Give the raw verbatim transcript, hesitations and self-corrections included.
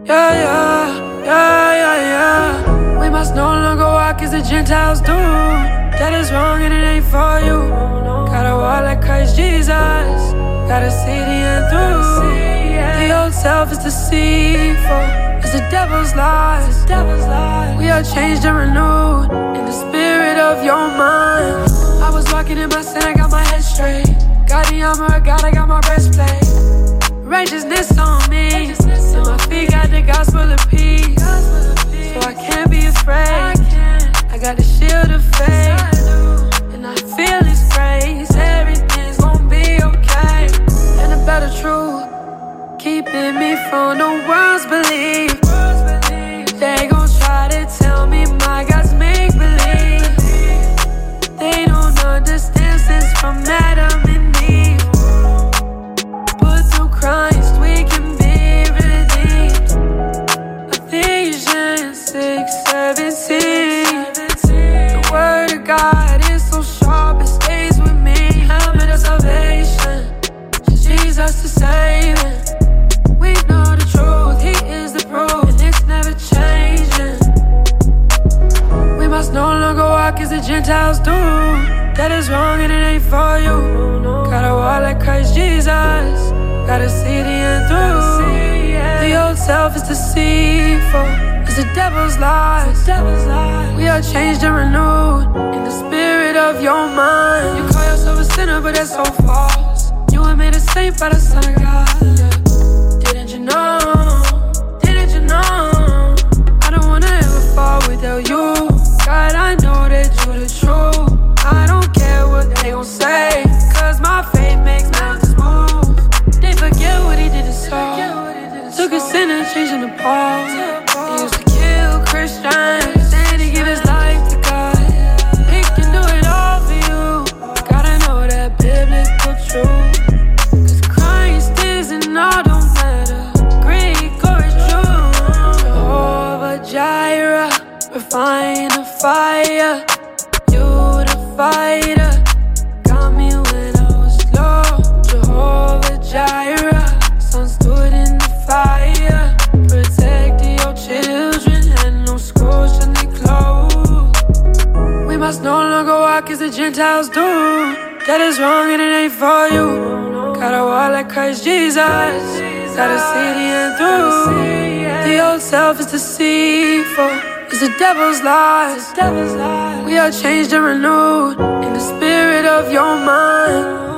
Yeah, yeah, yeah, yeah, yeah. We must no longer walk as the Gentiles do. That is wrong and it ain't for you. Gotta walk like Christ Jesus. Gotta see the end through. The old self is deceitful. It's the devil's lies. We are changed and renewed in the spirit of your mind. I was walking in my sin, I got my head straight. Got the armor of God, I got my breastplate. Righteousness on me, and my feet got the gospel of peace. So I can't be afraid. I got the shield of faith, and I feel His grace. Everything's gonna be okay. And a better truth, keeping me from the world's belief. They gon' try to tell me my God's make believe. They don't understand since from Adam and Eve. But through Christ we can be redeemed. Ephesians six seventeen. The word of God is so sharp, it stays with me. Helmet of salvation, Jesus the saving. We know the truth, He is the proof, and it's never changing. We must no longer walk as the Gentiles do. That is wrong and it ain't for you. Gotta walk like Christ Jesus. Gotta see the end through. The old self is deceitful. It's the devil's lies. We are changed and renewed in the spirit of your mind. You call yourself a sinner, but that's so false. You were made a saint by the Son of God. Yeah. Didn't you know? Didn't you know? I don't wanna ever fall without you. God, I know that you're the truth. I don't care what they gon' say, cause my faith makes mountains move. They forget what He did to Saul. Took a sin and changed him to Paul. He used to kill Christians, then He give His life to God. He can do it all for you. Gotta know that biblical truth, cause Christ isn't all, don't matter Greek or Jew. Jehovah Jireh, refine the fire. You the fighter, got me when I was low. Jehovah Jireh, sun stood in the fire. Protect your children and no scrolls in their clothes. We must no longer walk as the Gentiles do. That is wrong and it ain't for you. Gotta walk like Christ Jesus. Gotta see the end through. The old self is deceitful. It's the devil's lies. We are changed and renewed in the spirit of your mind.